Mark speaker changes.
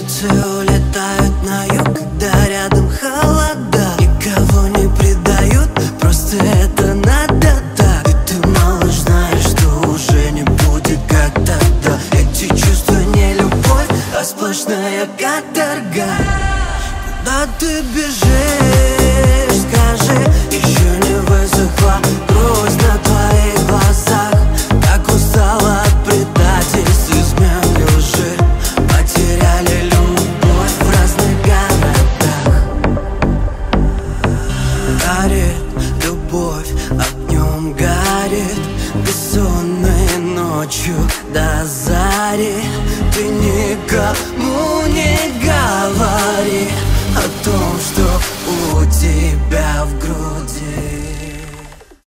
Speaker 1: Птицы улетают на юг, когда рядом холода. Никого не предают, просто это надо так. И ты, малыш, знаешь, что уже не будет как тогда. Эти чувства не любовь, а сплошная каторга. Куда ты бежишь, скажи, еще не высохла кровь на твоих глазах. Так устала от предательств, измен и лжи. Потеряли любовь в разных городах. Горит любовь, огнем горит, бессонной ночью до зари. Ты никому не говори,